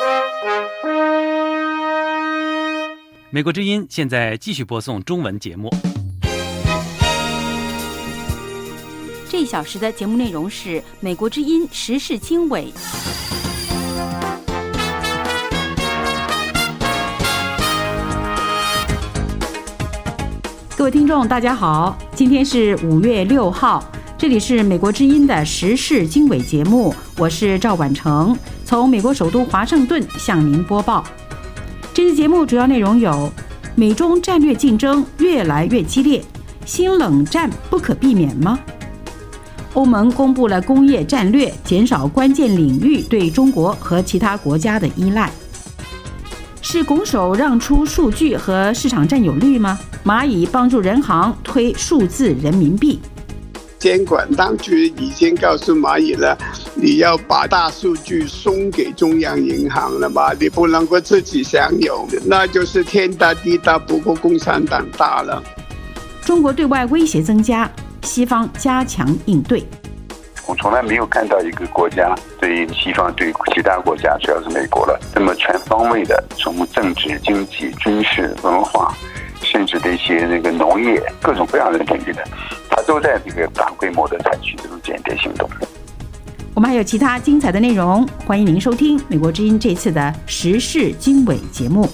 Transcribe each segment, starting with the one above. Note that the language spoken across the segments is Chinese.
美国之音现在继续播送中文节目。 这一小时的节目内容是美国之音时事经纬。各位听众大家好，今天是5月6号，这里是美国之音的时事经纬节目，我是赵婉成，从美国首都华盛顿向您播报。这次节目主要内容有：美中战略竞争越来越激烈，新冷战不可避免吗？欧盟公布了工业战略，减少关键领域对中国和其他国家的依赖。是拱手让出数据和市场占有率吗？蚂蚁帮助人行推数字人民币。 监管当局已经告诉蚂蚁了，你要把大数据送给中央银行了嘛，你不能够自己享有，那就是天大地大不过共产党大了。 中国对外威胁增加，西方加强应对。 我从来没有看到一个国家对西方对其他国家，主要是美国了，这么全方位的从政治、经济、军事、文化，甚至的一些农业各种各样的领域的，它都在这个大规模的采取这种间谍行动。 我们还有其他精彩的内容，欢迎您收听美国之音这次的时事经纬节目。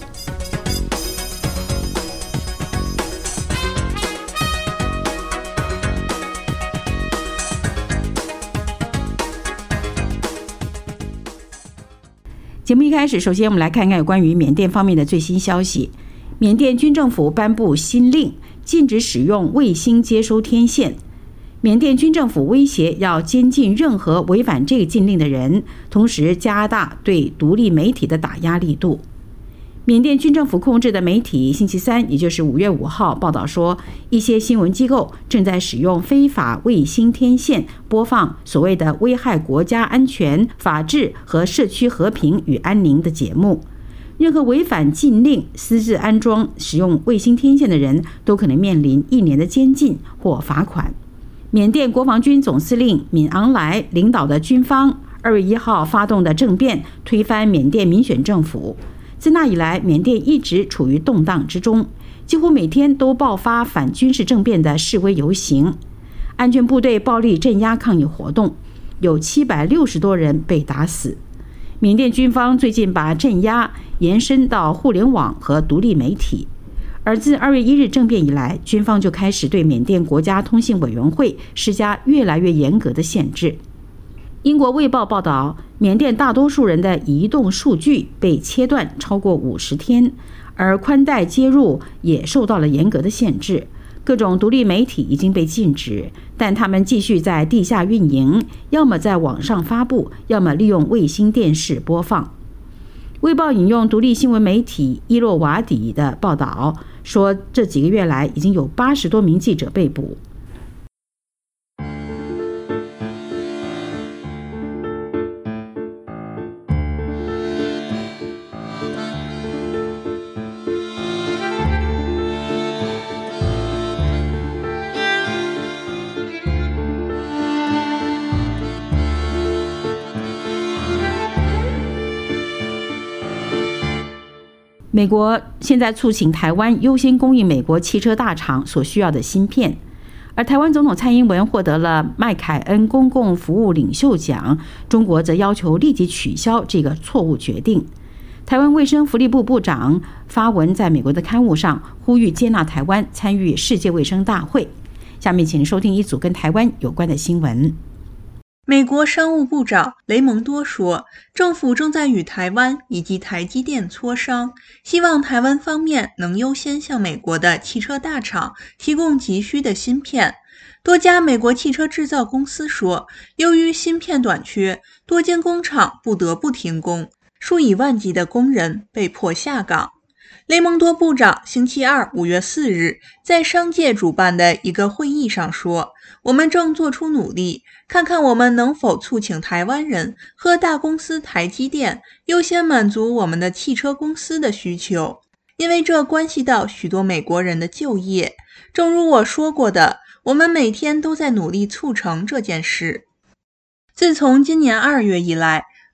节目一开始，首先我们来看看有关于缅甸方面的最新消息。缅甸军政府颁布新令，禁止使用卫星接收天线。缅甸军政府威胁要监禁任何违反这个禁令的人，同时加大对独立媒体的打压力度。缅甸军政府控制的媒体星期三，也就是5月5号报道说，一些新闻机构正在使用非法卫星天线播放所谓的危害国家安全、法治和社区和平与安宁的节目。任何违反禁令、私自安装、使用卫星天线的人都可能面临1年的监禁或罚款。缅甸国防军总司令敏昂莱领导的军方2月1号发动的政变，推翻缅甸民选政府。自那以来，缅甸一直处于动荡之中，几乎每天都爆发反军事政变的示威游行，安全部队暴力镇压抗议活动，有760多人被打死。缅甸军方最近把镇压延伸到互联网和独立媒体，而自2月1日政变以来，军方就开始对缅甸国家通信委员会施加越来越严格的限制。英国卫报报道，缅甸大多数人的移动数据被切断超过50天，而宽带接入也受到了严格的限制。各种独立媒体已经被禁止，但他们继续在地下运营，要么在网上发布，要么利用卫星电视播放。卫报引用独立新闻媒体伊洛瓦底的报道说，这几个月来已经有80多名记者被捕。美国现在促请台湾优先供应美国汽车大厂所需要的芯片，而台湾总统蔡英文获得了麦凯恩公共服务领袖奖，中国则要求立即取消这个错误决定。台湾卫生福利部部长发文在美国的刊物上呼吁接纳台湾参与世界卫生大会。下面请收听一组跟台湾有关的新闻。 美国商务部长雷蒙多说，政府正在与台湾以及台积电磋商，希望台湾方面能优先向美国的汽车大厂提供急需的芯片。多家美国汽车制造公司说，由于芯片短缺，多间工厂不得不停工，数以万计的工人被迫下岗。雷蒙多部长星期二5月4日在商界主办的一个会议上说，我们正做出努力，看看我们能否促请台湾人和大公司台积电优先满足我们的汽车公司的需求，因为这关系到许多美国人的就业。正如我说过的，我们每天都在努力促成这件事。自从今年2月以来，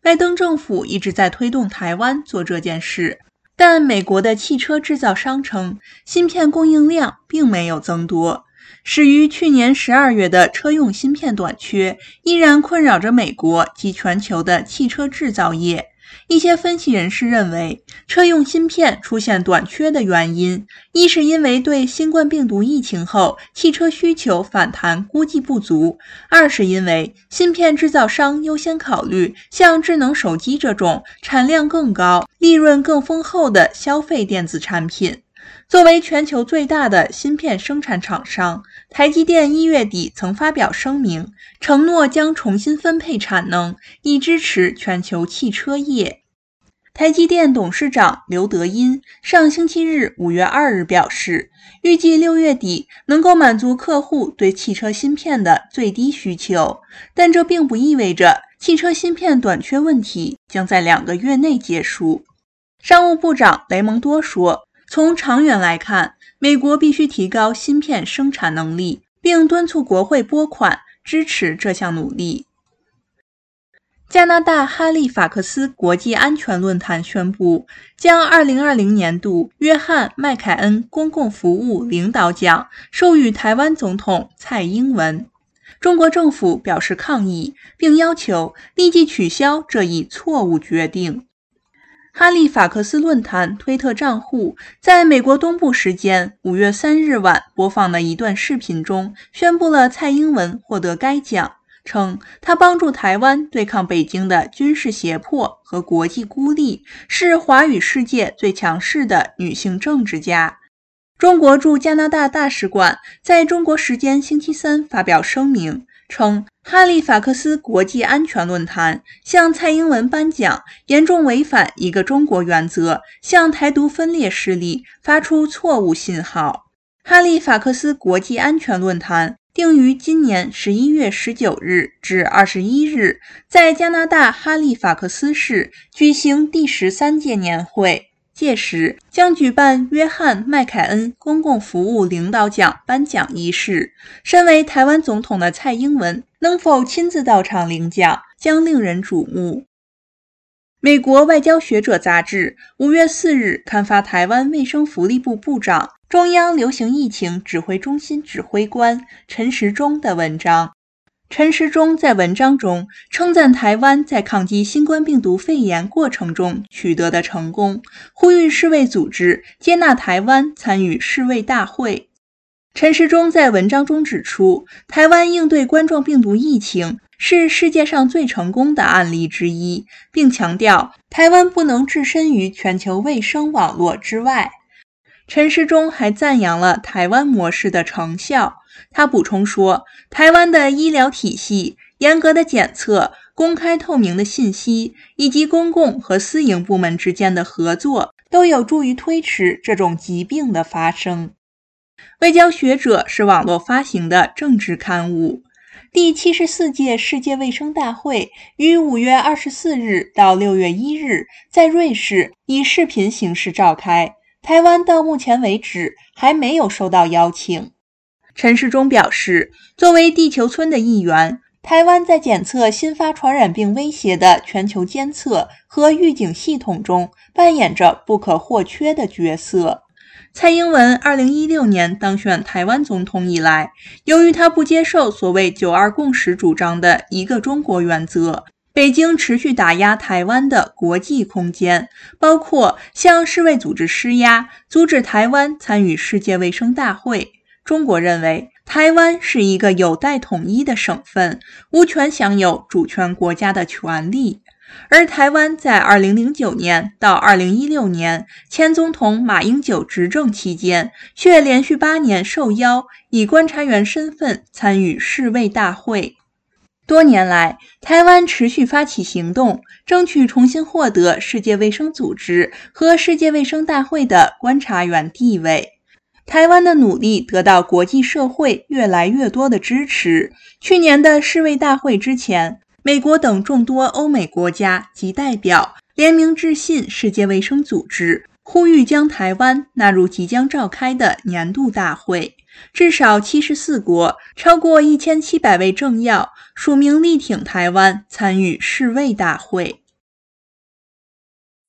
拜登政府一直在推动台湾做这件事，但美国的汽车制造商称，芯片供应量并没有增多。始于去年12月的车用芯片短缺，依然困扰着美国及全球的汽车制造业。一些分析人士认为，车用芯片出现短缺的原因，一是因为对新冠病毒疫情后汽车需求反弹估计不足，二是因为芯片制造商优先考虑像智能手机这种产量更高、利润更丰厚的消费电子产品。作为全球最大的芯片生产厂商，台积电1月底曾发表声明，承诺将重新分配产能，以支持全球汽车业。台积电董事长刘德音上星期日5月2日表示，预计6月底能够满足客户对汽车芯片的最低需求，但这并不意味着汽车芯片短缺问题将在2个月内结束。商务部长雷蒙多说，从长远来看，美国必须提高芯片生产能力，并敦促国会拨款支持这项努力。加拿大哈利法克斯国际安全论坛宣布，将2020年度约翰·麦凯恩公共服务领导奖授予台湾总统蔡英文。中国政府表示抗议，并要求立即取消这一错误决定。哈利法克斯论坛推特账户在美国东部时间5月3日晚播放的一段视频中，宣布了蔡英文获得该奖，称他帮助台湾对抗北京的军事胁迫和国际孤立，是华语世界最强势的女性政治家。中国驻加拿大大使馆在中国时间星期三发表声明，称哈利法克斯国际安全论坛向蔡英文颁奖，严重违反一个中国原则，向台独分裂势力发出错误信号。哈利法克斯国际安全论坛定于今年11月19日至21日在加拿大哈利法克斯市举行第13届年会，届时将举办约翰·麦凯恩公共服务领导奖颁奖仪式。身为台湾总统的蔡英文能否亲自到场领奖，将令人瞩目。美国外交学者杂志5月4日刊发台湾卫生福利部部长、中央流行疫情指挥中心指挥官陈时中的文章。陈时中在文章中称赞台湾在抗击新冠病毒肺炎过程中取得的成功，呼吁世卫组织接纳台湾参与世卫大会。陈时中在文章中指出，台湾应对冠状病毒疫情是世界上最成功的案例之一，并强调台湾不能置身于全球卫生网络之外。陈时中还赞扬了台湾模式的成效。他补充说，台湾的医疗体系、严格的检测、公开透明的信息，以及公共和私营部门之间的合作，都有助于推迟这种疾病的发生。外交学者是网络发行的政治刊物。第74届世界卫生大会于5月24日到6月1日在瑞士以视频形式召开，台湾到目前为止还没有收到邀请。陈时中表示，作为地球村的一员，台湾在检测新发传染病威胁的全球监测和预警系统中扮演着不可或缺的角色。蔡英文2016年当选台湾总统以来，由于他不接受所谓9·2共识主张的一个中国原则，北京持续打压台湾的国际空间，包括向世卫组织施压，阻止台湾参与世界卫生大会。中国认为台湾是一个有待统一的省份，无权享有主权国家的权利。而台湾在2009年到2016年前总统马英九执政期间，却连续8年受邀以观察员身份参与世卫大会。多年来，台湾持续发起行动，争取重新获得世界卫生组织和世界卫生大会的观察员地位。台湾的努力得到国际社会越来越多的支持。去年的世卫大会之前，美国等众多欧美国家及代表联名致信世界卫生组织，呼吁将台湾纳入即将召开的年度大会。至少74国，超过1700位政要署名力挺台湾参与世卫大会。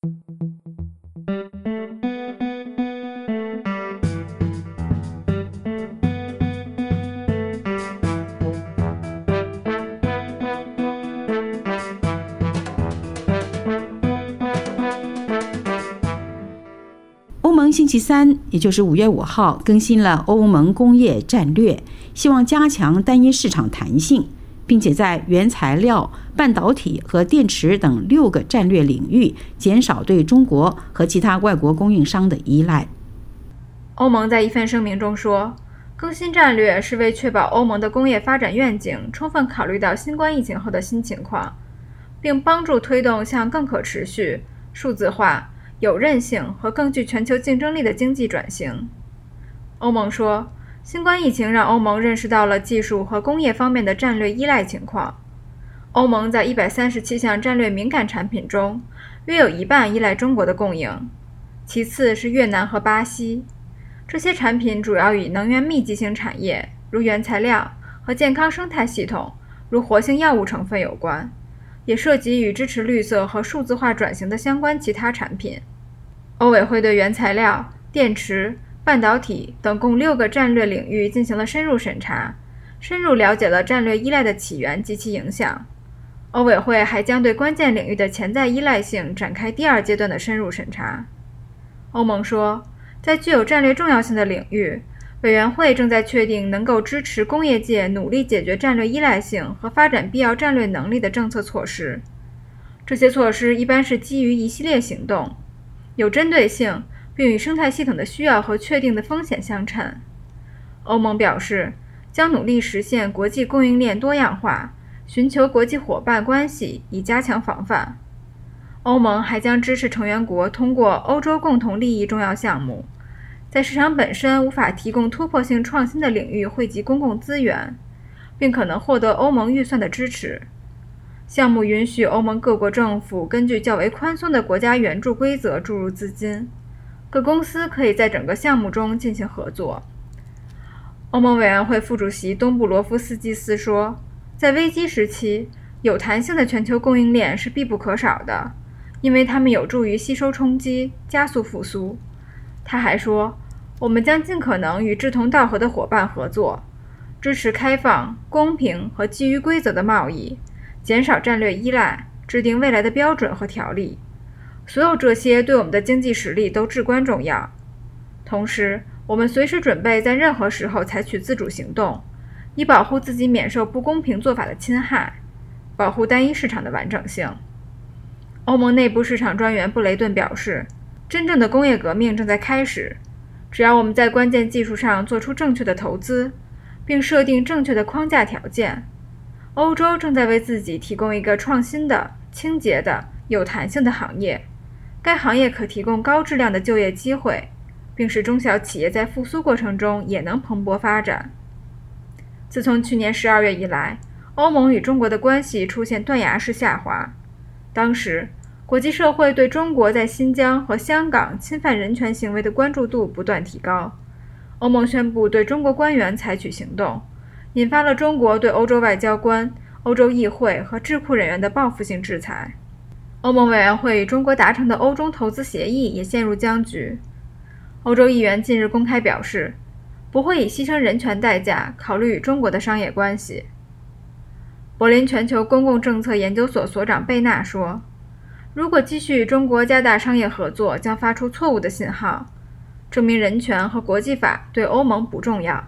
欧盟星期三，也就是5月5号，更新了欧盟工业战略，希望加强单一市场弹性，并且在原材料、半导体和电池等6个战略领域减少对中国和其他外国供应商的依赖。 欧盟在一份声明中说，更新战略是为确保欧盟的工业发展愿景充分考虑到新冠疫情后的新情况，并帮助推动向更可持续、数字化、有韧性和更具全球竞争力的经济转型。欧盟说，新冠疫情让欧盟认识到了技术和工业方面的战略依赖情况。欧盟在137项战略敏感产品中，约有一半依赖中国的供应，其次是越南和巴西。这些产品主要与能源密集型产业，如原材料，和健康生态系统，如活性药物成分有关，也涉及与支持绿色和数字化转型的相关其他产品。欧委会对原材料、电池、半导体等共6个战略领域进行了深入审查，深入了解了战略依赖的起源及其影响。欧委会还将对关键领域的潜在依赖性展开第2阶段的深入审查。欧盟说，在具有战略重要性的领域，委员会正在确定能够支持工业界努力解决战略依赖性和发展必要战略能力的政策措施。这些措施一般是基于一系列行动，有针对性，并与生态系统的需要和确定的风险相称。欧盟表示，将努力实现国际供应链多样化，寻求国际伙伴关系以加强防范。欧盟还将支持成员国通过欧洲共同利益重要项目，在市场本身无法提供突破性创新的领域汇集公共资源，并可能获得欧盟预算的支持。项目允许欧盟各国政府根据较为宽松的国家援助规则注入资金，各公司可以在整个项目中进行合作。欧盟委员会副主席东布罗夫斯基斯说，在危机时期，有弹性的全球供应链是必不可少的，因为它们有助于吸收冲击，加速复苏。他还说，我们将尽可能与志同道合的伙伴合作，支持开放、公平和基于规则的贸易，减少战略依赖，制定未来的标准和条例。所有这些对我们的经济实力都至关重要。同时，我们随时准备在任何时候采取自主行动，以保护自己免受不公平做法的侵害，保护单一市场的完整性。欧盟内部市场专员布雷顿表示，真正的工业革命正在开始，只要我们在关键技术上做出正确的投资，并设定正确的框架条件，欧洲正在为自己提供一个创新的、清洁的、有弹性的行业。该行业可提供高质量的就业机会，并使中小企业在复苏过程中也能蓬勃发展。自从去年12月以来，欧盟与中国的关系出现断崖式下滑。当时，国际社会对中国在新疆和香港侵犯人权行为的关注度不断提高。欧盟宣布对中国官员采取行动，引发了中国对欧洲外交官、欧洲议会和智库人员的报复性制裁。欧盟委员会与中国达成的欧中投资协议也陷入僵局。欧洲议员近日公开表示，不会以牺牲人权代价考虑与中国的商业关系。柏林全球公共政策研究所所长贝纳说，如果继续与中国加大商业合作，将发出错误的信号，证明人权和国际法对欧盟不重要。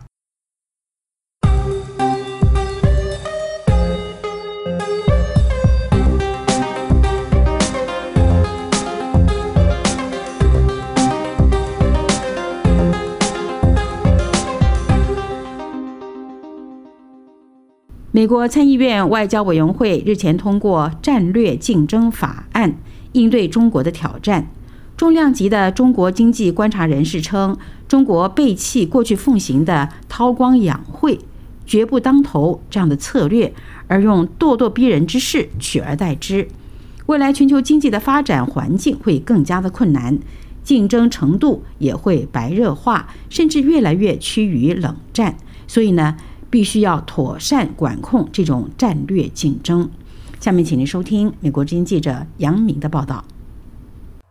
美国参议院外交委员会日前通过战略竞争法案，应对中国的挑战。重量级的中国经济观察人士称，中国背弃过去奉行的韬光养晦、绝不当头这样的策略，而用咄咄逼人之势取而代之。未来全球经济的发展环境会更加的困难，竞争程度也会白热化，甚至越来越趋于冷战。所以呢，必须要妥善管控这种战略竞争。下面请您收听美国之音记者杨明的报道。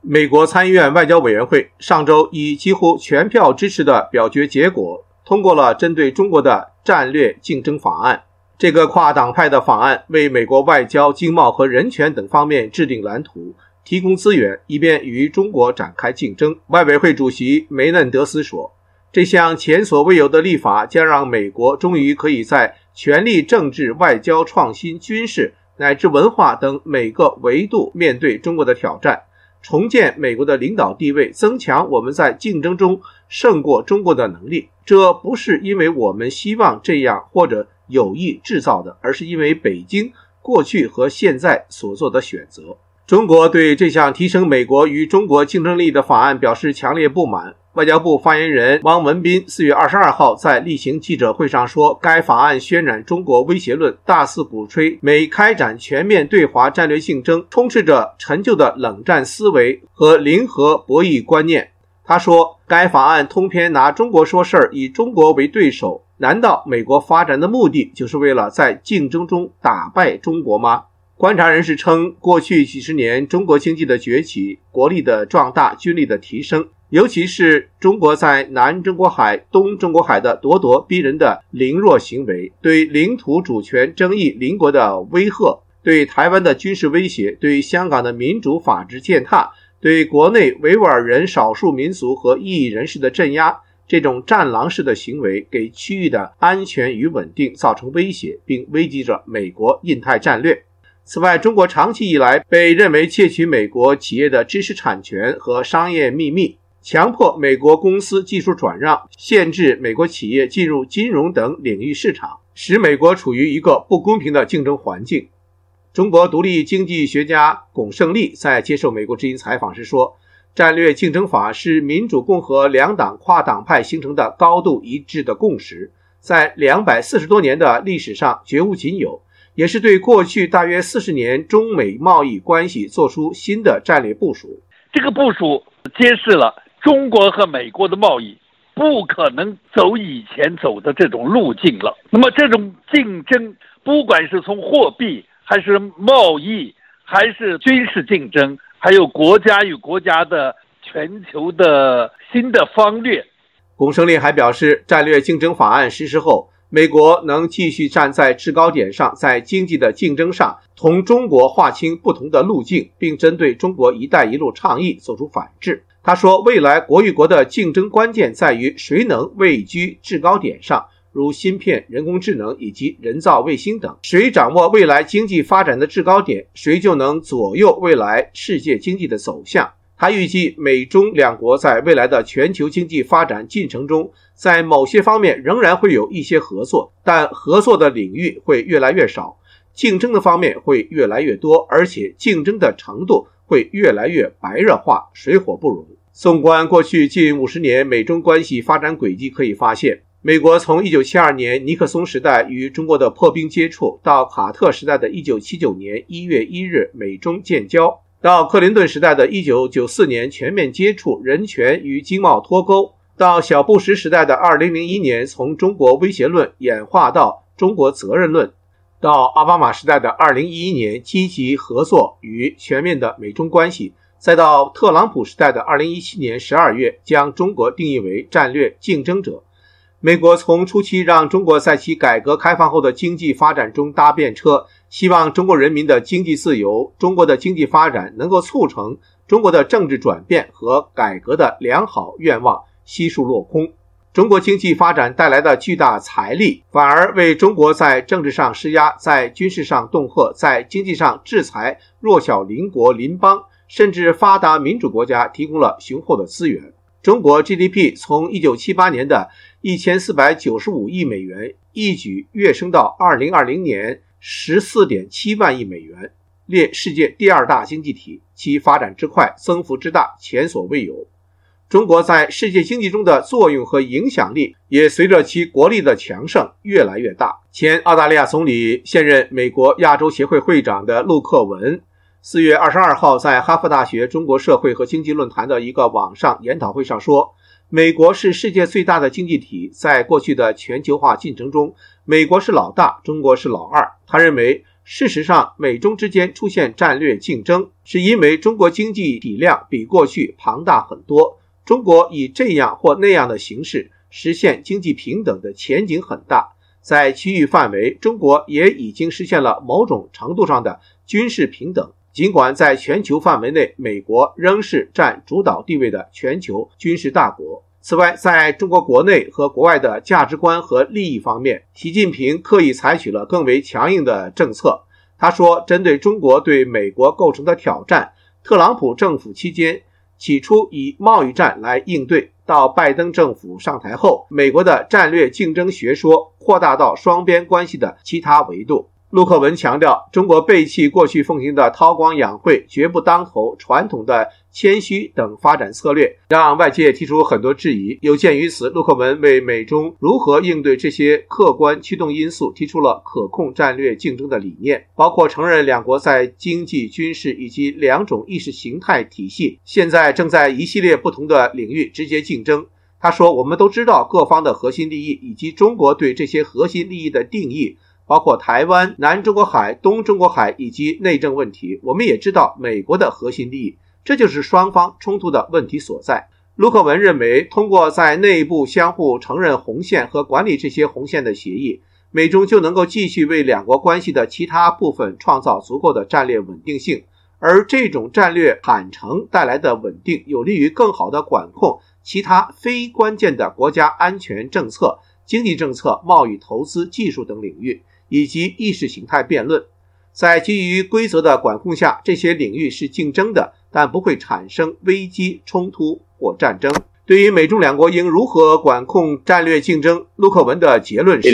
美国参议院外交委员会上周以几乎全票支持的表决结果，通过了针对中国的战略竞争法案。这个跨党派的法案为美国外交、经贸和人权等方面制定蓝图，提供资源，以便与中国展开竞争。外委会主席梅嫩德斯说，这项前所未有的立法将让美国终于可以在权力、政治、外交、创新、军事乃至文化等每个维度面对中国的挑战，重建美国的领导地位，增强我们在竞争中胜过中国的能力。这不是因为我们希望这样或者有意制造的，而是因为北京过去和现在所做的选择。中国对这项提升美国与中国竞争力的法案表示强烈不满。外交部发言人汪文斌4月22号在例行记者会上说，该法案渲染中国威胁论，大肆鼓吹美开展全面对华战略竞争，充斥着陈旧的冷战思维和零和博弈观念。他说，该法案通篇拿中国说事儿，以中国为对手，难道美国发展的目的就是为了在竞争中打败中国吗？观察人士称，过去几十年中国经济的崛起、国力的壮大、军力的提升，尤其是中国在南中国海、东中国海的咄咄逼人的凌弱行为，对领土主权争议邻国的威吓，对台湾的军事威胁，对香港的民主法治践踏，对国内维吾尔人少数民族和异议人士的镇压，这种战狼式的行为给区域的安全与稳定造成威胁，并危及着美国印太战略。此外，中国长期以来被认为窃取美国企业的知识产权和商业秘密，强迫美国公司技术转让，限制美国企业进入金融等领域市场，使美国处于一个不公平的竞争环境。中国独立经济学家龚胜利在接受美国之音采访时说，战略竞争法是民主共和两党跨党派形成的高度一致的共识，在240多年的历史上绝无仅有，也是对过去大约40年中美贸易关系做出新的战略部署。 这个部署揭示了中国和美国的贸易不可能走以前走的这种路径了。那么这种竞争，不管是从货币还是贸易还是军事竞争，还有国家与国家的全球的新的方略。 龚胜利还表示，战略竞争法案实施后，美国能继续站在制高点上，在经济的竞争上同中国划清不同的路径，并针对中国一带一路倡议做出反制。他说，未来国与国的竞争关键在于谁能位居制高点上，如芯片、人工智能以及人造卫星等，谁掌握未来经济发展的制高点，谁就能左右未来世界经济的走向。他预计美中两国在未来的全球经济发展进程中，在某些方面仍然会有一些合作，但合作的领域会越来越少，竞争的方面会越来越多，而且竞争的程度会越来越白热化，水火不容。纵观过去近50年美中关系发展轨迹，可以发现，美国从1972年尼克松时代与中国的破冰接触，到卡特时代的1979年1月1日美中建交，到克林顿时代的1994年全面接触，人权与经贸脱钩，到小布什时代的2001年从中国威胁论演化到中国责任论，到奥巴马时代的2011年积极合作与全面的美中关系，再到特朗普时代的2017年12月将中国定义为战略竞争者。美国从初期让中国在其改革开放后的经济发展中搭便车，希望中国人民的经济自由、中国的经济发展能够促成中国的政治转变和改革的良好愿望悉数落空。中国经济发展带来的巨大财力，反而为中国在政治上施压，在军事上恫吓，在经济上制裁弱小邻国邻邦，甚至发达民主国家提供了雄厚的资源。中国 GDP 从1978年的1495亿美元一举跃升到2020年 14.7 万亿美元，列世界第2大经济体，其发展之快，增幅之大，前所未有。中国在世界经济中的作用和影响力也随着其国力的强盛越来越大。前澳大利亚总理、现任美国亚洲协会会长的陆克文4月22号在哈佛大学中国社会和经济论坛的一个网上研讨会上说，美国是世界最大的经济体，在过去的全球化进程中，美国是老大，中国是老二。他认为事实上，美中之间出现战略竞争，是因为中国经济体量比过去庞大很多，中国以这样或那样的形式实现经济平等的前景很大。在区域范围，中国也已经实现了某种程度上的军事平等，尽管在全球范围内，美国仍是占主导地位的全球军事大国。此外，在中国国内和国外的价值观和利益方面，习近平刻意采取了更为强硬的政策。他说，针对中国对美国构成的挑战，特朗普政府期间起初以贸易战来应对，到拜登政府上台后，美国的战略竞争学说扩大到双边关系的其他维度。陆克文强调，中国背弃过去奉行的韬光养晦、绝不当头、传统的谦虚等发展策略，让外界提出很多质疑。有鉴于此，陆克文为美中如何应对这些客观驱动因素提出了可控战略竞争的理念，包括承认两国在经济、军事以及两种意识形态体系现在正在一系列不同的领域直接竞争。他说，我们都知道各方的核心利益以及中国对这些核心利益的定义，包括台湾、南中国海、东中国海以及内政问题。我们也知道美国的核心利益，这就是双方冲突的问题所在。陆克文认为，通过在内部相互承认红线和管理这些红线的协议，美中就能够继续为两国关系的其他部分创造足够的战略稳定性，而这种战略坦诚带来的稳定有利于更好地管控其他非关键的国家安全政策、经济政策、贸易、投资、技术等领域，以及意识形态辩论。在基于规则的管控下，这些领域是竞争的，但不会产生危机、冲突或战争。对于美中两国应如何管控战略竞争，陆克文的结论是，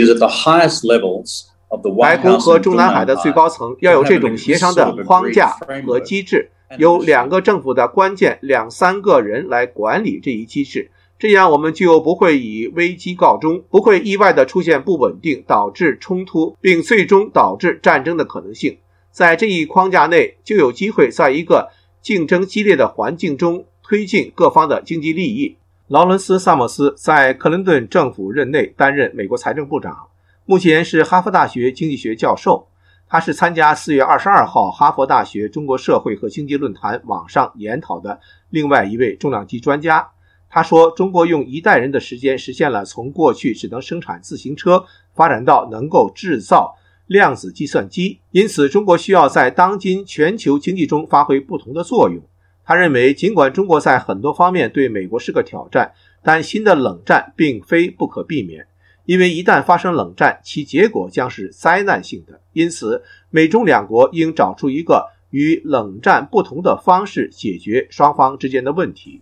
白宫和中南海的最高层要有这种协商的框架和机制，由两个政府的关键2-3个人来管理这一机制，这样我们就不会以危机告终，不会意外地出现不稳定，导致冲突，并最终导致战争的可能性。在这一框架内，就有机会在一个竞争激烈的环境中推进各方的经济利益。劳伦斯·萨默斯在克林顿政府任内担任美国财政部长，目前是哈佛大学经济学教授。他是参加4月22号哈佛大学中国社会和经济论坛网上研讨的另外一位重量级专家。他说，中国用1代人的时间实现了从过去只能生产自行车发展到能够制造量子计算机，因此中国需要在当今全球经济中发挥不同的作用。他认为，尽管中国在很多方面对美国是个挑战，但新的冷战并非不可避免，因为一旦发生冷战，其结果将是灾难性的。因此，美中两国应找出一个与冷战不同的方式解决双方之间的问题。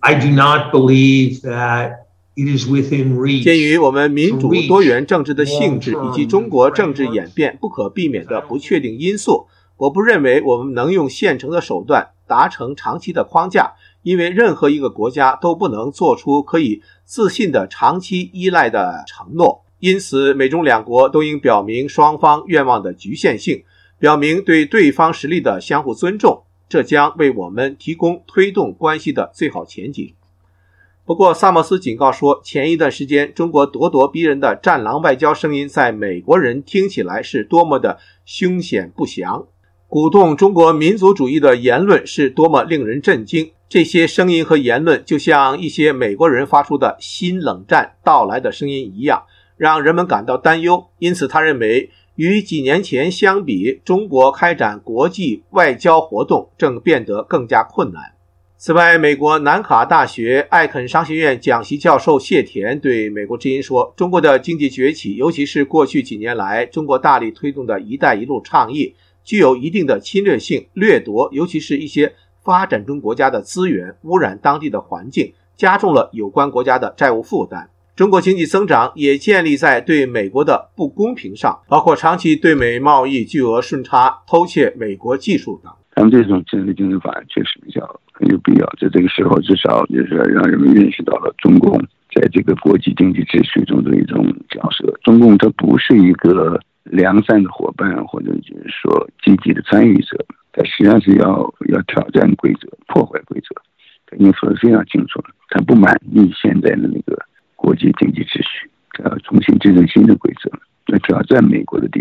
鉴于我们民主多元政治的性质以及中国政治演变不可避免的不确定因素，我不认为我们能用现成的手段达成长期的框架，因为任何一个国家都不能做出可以自信的长期依赖的承诺。因此，美中两国都应表明双方愿望的局限性，表明对对方实力的相互尊重，这将为我们提供推动关系的最好前景。不过，萨默斯警告说，前一段时间中国咄咄逼人的战狼外交声音在美国人听起来是多么的凶险不祥，鼓动中国民族主义的言论是多么令人震惊。这些声音和言论就像一些美国人发出的新冷战到来的声音一样，让人们感到担忧。因此他认为，与几年前相比，中国开展国际外交活动正变得更加困难。此外，美国南卡大学艾肯商学院讲席教授谢田对美国之音说，中国的经济崛起，尤其是过去几年来中国大力推动的一带一路倡议，具有一定的侵略性，掠夺尤其是一些发展中国家的资源，污染当地的环境，加重了有关国家的债务负担。中国经济增长也建立在对美国的不公平上，包括长期对美贸易巨额顺差、偷窃美国技术等。 他们这种战略竞争法确实很有必要，在这个时候至少就是让人们认识到了中共在这个国际经济秩序中的一种角色。中共它不是一个良善的伙伴，或者就是说积极的参与者，它实际上是要挑战规则、破坏规则。他已经说得非常清楚了，他不满意现在的那个国际经济秩序，他要重新制定新的规则，来挑战美国的地位。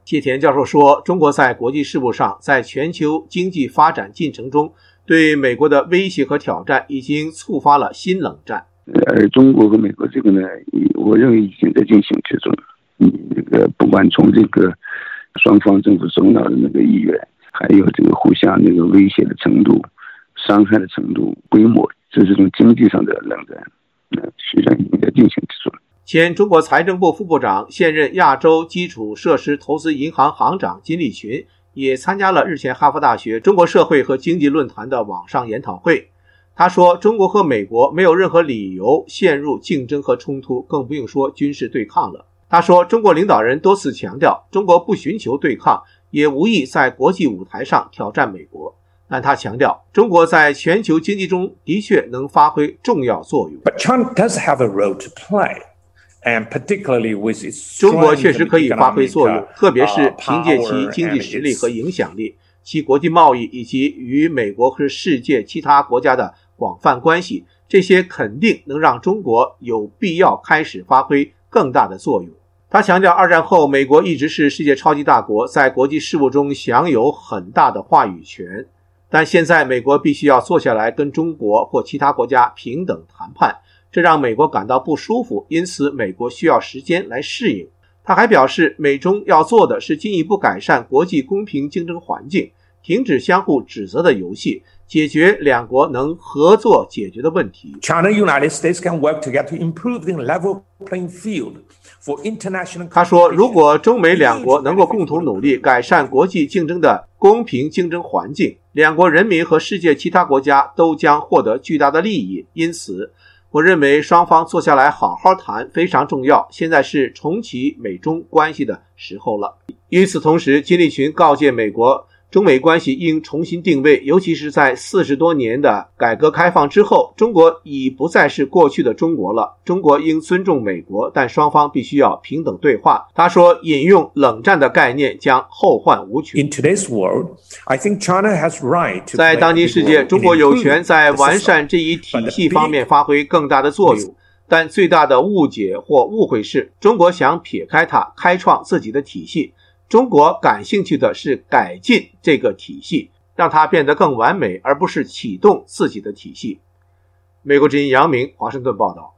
谢田教授说，中国在国际事务上，在全球经济发展进程中对美国的威胁和挑战已经触发了新冷战。 而中国和美国这个呢，我认为已经在进行之中。这个不管从这个双方政府首脑的那个意愿，还有这个互相那个威胁的程度、伤害的程度、规模，这是从经济上的冷战，实际上已经在进行之中。 前中国财政部副部长、现任亚洲基础设施投资银行行长金立群也参加了日前哈佛大学中国社会和经济论坛的网上研讨会。他说，中国和美国没有任何理由陷入竞争和冲突，更不用说军事对抗了。他说，中国领导人多次强调，中国不寻求对抗，也无意在国际舞台上挑战美国。但他强调，中国在全球经济中的确能发挥重要作用。 But China does have a role to play.And particularly with its 中国确实可以发挥作用，特别是凭借其经济实力和影响力，其国际贸易以及与美国和世界其他国家的广泛关系，这些肯定能让中国有必要开始发挥更大的作用。他强调，二战后美国一直是世界超级大国，在国际事务中享有很大的话语权，但现在美国必须要坐下来跟中国或其他国家平等谈判，这让美国感到不舒服，因此美国需要时间来适应。他还表示，美中要做的是进一步改善国际公平竞争环境，停止相互指责的游戏，解决两国能合作解决的问题。 China and United States can work together to improve the level playing field for international. 他说，如果中美两国能够共同努力改善国际竞争的公平竞争环境，两国人民和世界其他国家都将获得巨大的利益。因此我认为双方坐下来好好谈非常重要，现在是重启美中关系的时候了。与此同时，金立群告诫美国，中美关系应重新定位，尤其是在40多年的改革开放之后，中国已不再是过去的中国了。中国应尊重美国，但双方必须要平等对话。他说，引用冷战的概念将后患无穷。 In today's world, I think China has right to 在当今世界，中国有权在完善这一体系方面发挥更大的作用，但最大的误解或误会是，中国想撇开它，开创自己的体系。中国感兴趣的是改进这个体系，让它变得更完美，而不是启动自己的体系。美国之音杨明，华盛顿报道。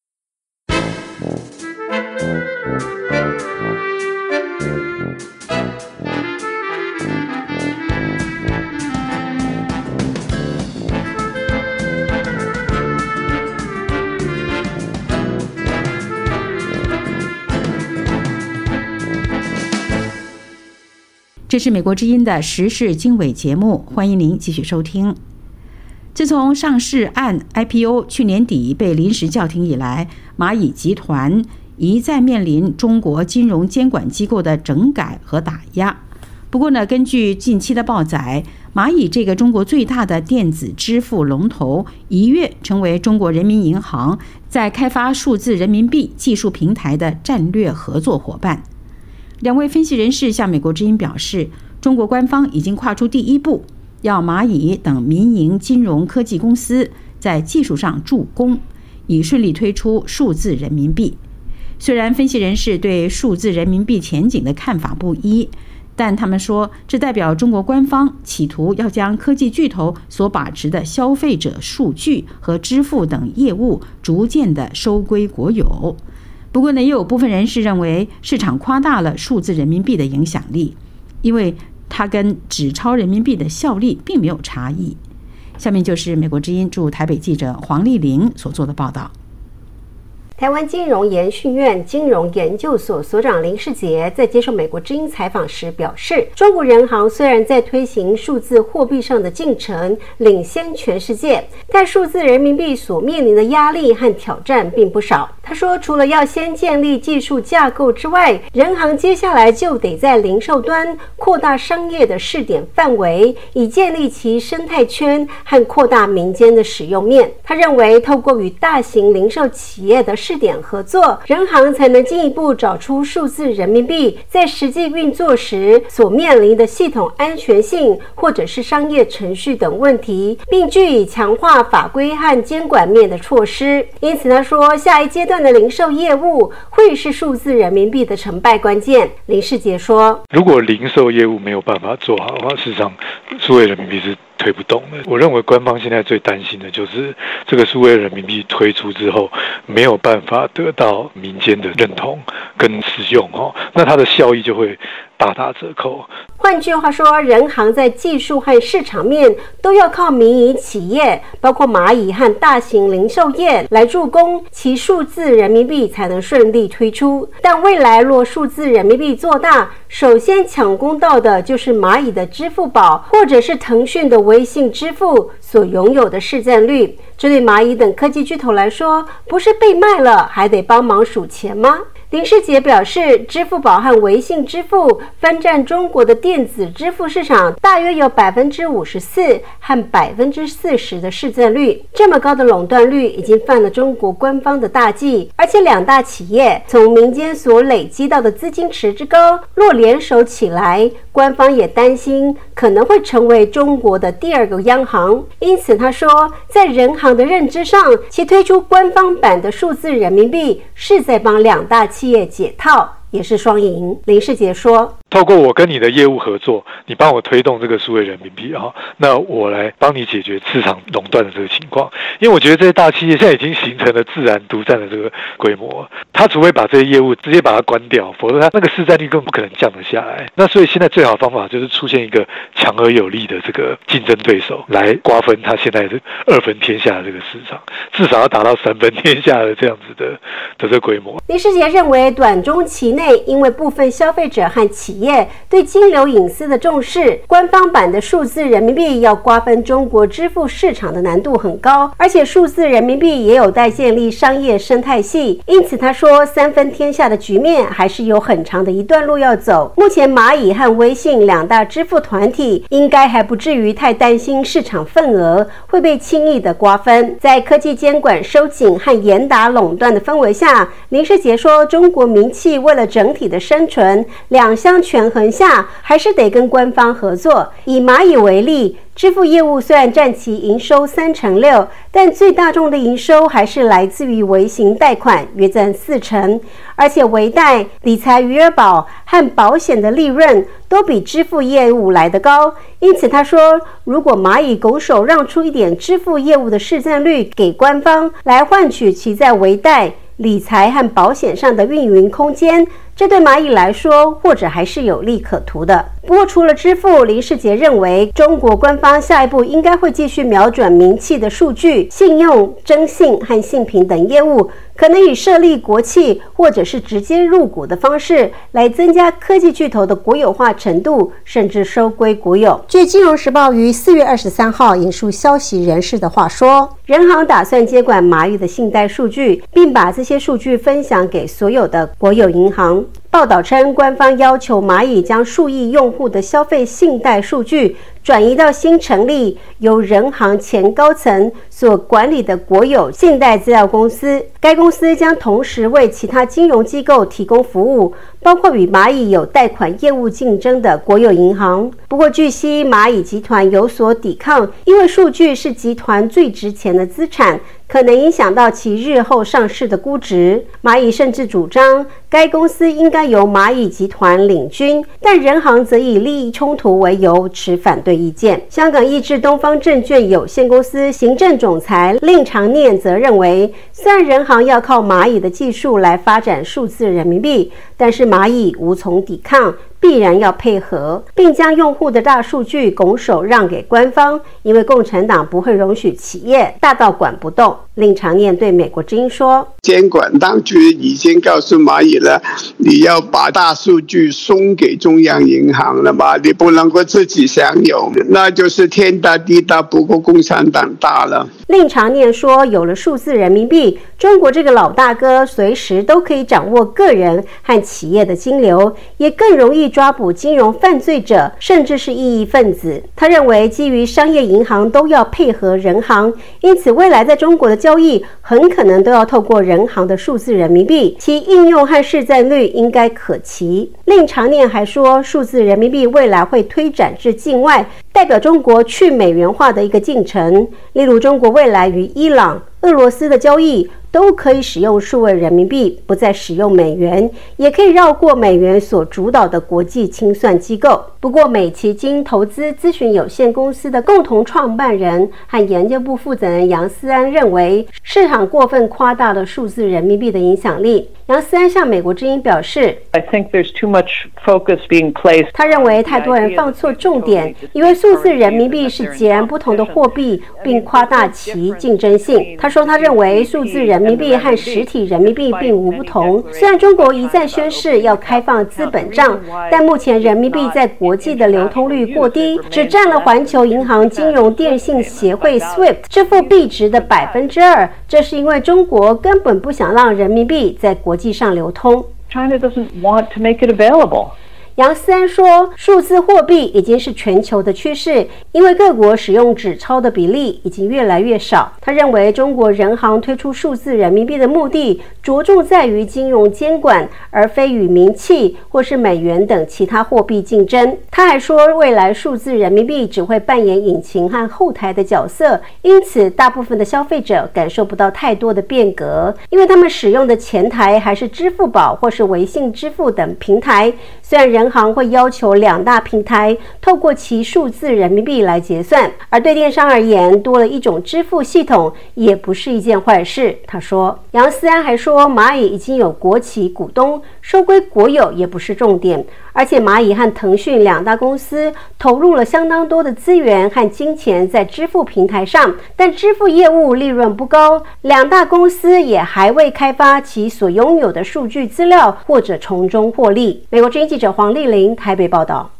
这是美国之音的时事经纬节目，欢迎您继续收听。自从上市案 IPO 去年底被临时叫停以来，蚂蚁集团一再面临中国金融监管机构的整改和打压。不过呢，根据近期的报载，蚂蚁这个中国最大的电子支付龙头一跃成为中国人民银行在开发数字人民币技术平台的战略合作伙伴。两位分析人士向美国之音表示，中国官方已经跨出第一步，要蚂蚁等民营金融科技公司在技术上助攻，以顺利推出数字人民币。虽然分析人士对数字人民币前景的看法不一，但他们说，这代表中国官方企图要将科技巨头所把持的消费者数据和支付等业务逐渐地收归国有。不过呢，也有部分人士认为市场夸大了数字人民币的影响力，因为它跟纸钞人民币的效力并没有差异。下面就是美国之音驻台北记者黄丽玲所做的报道。 台湾金融研训院金融研究所所长林世杰在接受美国之音采访时表示，中国人行虽然在推行数字货币上的进程领先全世界，但数字人民币所面临的压力和挑战并不少。他说，除了要先建立技术架构之外，人行接下来就得在零售端扩大商业的试点范围，以建立其生态圈和扩大民间的使用面。他认为，透过与大型零售企业的试点合作，人行才能进一步找出数字人民币在实际运作时所面临的系统安全性或者是商业程序等问题，并据以强化法规和监管面的措施。因此他说，下一阶段的零售业务会是数字人民币的成败关键。林世杰说， 如果零售业务没有办法做好的话，事实上数位人民币是推不动的。我认为官方现在最担心的就是这个数位人民币推出之后没有办法得到民间的认同跟使用，那它的效益就会大打折扣。 换句话说，人行在技术和市场面都要靠民营企业，包括蚂蚁和大型零售业来助攻其数字人民币才能顺利推出。但未来若数字人民币做大，首先抢攻到的就是蚂蚁的支付宝或者是腾讯的微信支付所拥有的市占率。这对蚂蚁等科技巨头来说，不是被卖了还得帮忙数钱吗？林世杰表示，支付宝和微信支付分占中国的电子支付市场大约有 54% 和 40% 的市占率，这么高的垄断率已经犯了中国官方的大忌。而且两大企业从民间所累积到的资金池之高，若联手起来，官方也担心可能会成为中国的第二个央行。因此他说，在人行的认知上，其推出官方版的数字人民币是在帮两大企业解套，也是双赢。林世杰说， 透过我跟你的业务合作，你帮我推动这个数位人民币那我来帮你解决市场垄断的这个情况。因为我觉得这些大企业现在已经形成了自然独占的这个规模，他除非把这些业务直接把它关掉，否则他那个市占率根本不可能降得下来。那所以现在最好的方法就是出现一个强而有力的这个竞争对手来瓜分他现在的2分天下的这个市场，至少要达到3分天下的这样子的这个规模。 林世杰认为，短中期内因为部分消费者和企业对金流隐私的重视，官方版的数字人民币要瓜分中国支付市场的难度很高，而且数字人民币也有待建立商业生态系。因此他说，3分天下的局面还是有很长的一段路要走。目前蚂蚁和微信两大支付团体应该还不至于太担心市场份额会被轻易的瓜分。在科技监管收紧和严打垄断的氛围下，林世杰说，中国民企为了整体的生存，两相权衡下还是得跟官方合作。以蚂蚁为例，支付业务虽然占其营收36%，但最大众的营收还是来自于微型贷款，约占40%，而且微贷、理财余额宝和保险的利润都比支付业务来得高。因此他说，如果蚂蚁拱手让出一点支付业务的市占率给官方，来换取其在微贷、理财和保险上的运营空间，这对蚂蚁来说或者还是有利可图的。不过除了支付，林世杰认为中国官方下一步应该会继续瞄准民企的数据、信用、征信和信评等业务，可能以设立国企或者是直接入股的方式来增加科技巨头的国有化程度，甚至收归国有。据《金融时报》于4月23号引述消息人士的话说，人行打算接管蚂蚁的信贷数据，并把这些数据分享给所有的国有银行。报道称，官方要求蚂蚁将数亿用户的消费信贷数据转移到新成立由人行前高层所管理的国有信贷资料公司。该公司将同时为其他金融机构提供服务，包括与蚂蚁有贷款业务竞争的国有银行。不过据悉，蚂蚁集团有所抵抗，因为数据是集团最值钱的资产，可能影响到其日后上市的估值。蚂蚁甚至主张该公司应该由蚂蚁集团领军，但人行则以利益冲突为由持反对意见。香港益智东方证券有限公司行政总裁令长念则认为，虽然人行要靠蚂蚁的技术来发展数字人民币，但是蚂蚁无从抵抗，必然要配合，并将用户的大数据拱手让给官方，因为共产党不会容许企业大到管不动。令长念对美国之音说， 监管当局已经告诉蚂蚁了，你要把大数据送给中央银行了吧，你不能够自己享有，那就是天大地大不过共产党大了。 令长念说，有了数字人民币，中国这个老大哥随时都可以掌握个人和企业的金流，也更容易抓捕金融犯罪者，甚至是异议分子。他认为，基于商业银行都要配合人行，因此未来在中国的交易很可能都要透过人行的数字人民币，其应用和市占率应该可期。令常念还说，数字人民币未来会推展至境外，代表中国去美元化的一个进程。例如，中国未来与伊朗、俄罗斯的交易都可以使用数位人民币，不再使用美元，也可以绕过美元所主导的国际清算机构。不过，美旗金投资咨询有限公司的共同创办人和研究部负责人杨思安认为，市场过分夸大了数字人民币的影响力。杨思安向美国之音表示 I think there's too much focus being placed. 他认为太多人放错重点，以为数字人民币是截然不同的货币，并夸大其竞争性。他说，他认为数字人民币和实体人民币并无不同。虽然中国一再宣示要开放资本账，但目前人民币在国际的流通率过低，只占了环球银行金融电信协会 SWIFT 支付币值的2%。这是因为中国根本不想让人民币在国际上流通。 China doesn't want to make it available. 杨思安说，数字货币已经是全球的趋势，因为各国使用纸钞的比例已经越来越少。他认为，中国人行推出数字人民币的目的着重在于金融监管，而非与名气或是美元等其他货币竞争。他还说，未来数字人民币只会扮演引擎和后台的角色，因此大部分的消费者感受不到太多的变革，因为他们使用的前台还是支付宝或是微信支付等平台。虽然人行会要求2大平台透过其数字人民币来结算，而对电商而言，多了一种支付系统也不是一件坏事。他说，杨思安还说，蚂蚁已经有国企股东，收归国有也不是重点，而且蚂蚁和腾讯2大公司投入了相当多的资源和金钱在支付平台上，但支付业务利润不高，2大公司也还未开发其所拥有的数据资料或者从中获利。美国之音记者黄丽玲台北报道。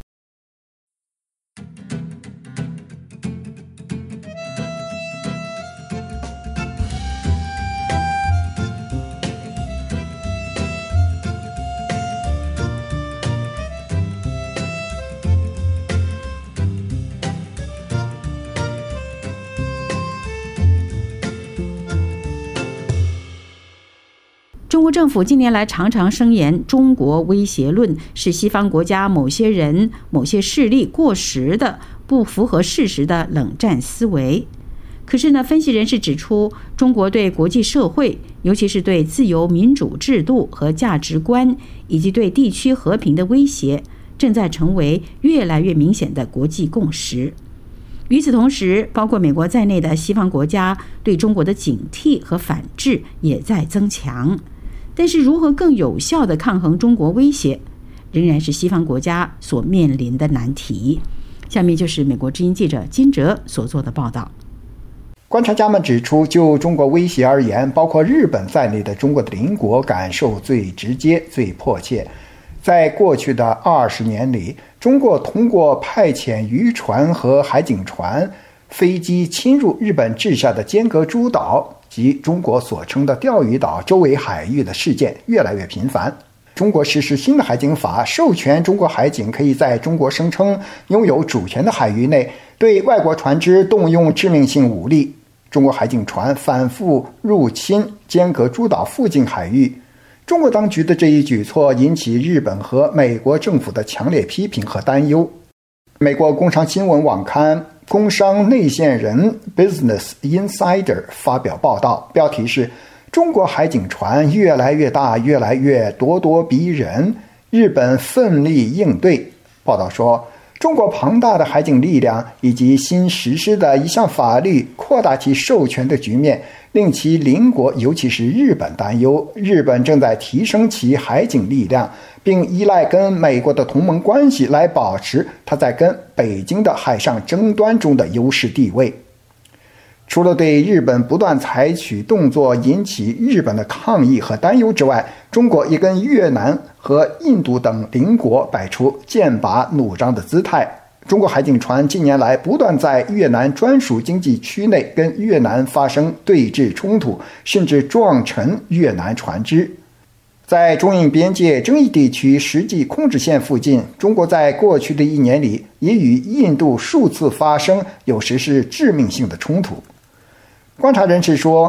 中国政府近年来常常声言中国威胁论是西方国家某些人、某些势力过时的、不符合事实的冷战思维。可是呢，分析人士指出，中国对国际社会，尤其是对自由民主制度和价值观，以及对地区和平的威胁，正在成为越来越明显的国际共识。与此同时，包括美国在内的西方国家对中国的警惕和反制也在增强。但是，如何更有效地抗衡中国威胁，仍然是西方国家所面临的难题。下面就是美国之音记者金哲所做的报道。 观察家们指出，就中国威胁而言，包括日本在内的中国的邻国感受最直接、最迫切。在过去的20年里，中国通过派遣渔船和海警船、飞机侵入日本治下的尖阁诸岛及中国所称的钓鱼岛周围海域的事件越来越频繁。中国实施新的海警法，授权中国海警可以在中国声称拥有主权的海域内对外国船只动用致命性武力。中国海警船反复入侵尖阁诸岛附近海域。中国当局的这一举措引起日本和美国政府的强烈批评和担忧。美国工商新闻网刊工商内线人 Business Insider 发表报道，标题是中国海警船越来越大，越来越咄咄逼人，日本奋力应对。报道说，中国庞大的海警力量以及新实施的一项法律扩大其授权的局面，令其邻国尤其是日本担忧。日本正在提升其海警力量，并依赖跟美国的同盟关系来保持它在跟北京的海上争端中的优势地位。除了对日本不断采取动作引起日本的抗议和担忧之外，中国也跟越南和印度等邻国摆出剑拔弩张的姿态。中国海警船近年来不断在越南专属经济区内跟越南发生对峙冲突，甚至撞沉越南船只。在中印边界争议地区实际控制线附近，中国在过去的1年里也与印度数次发生有时是致命性的冲突。观察人士说，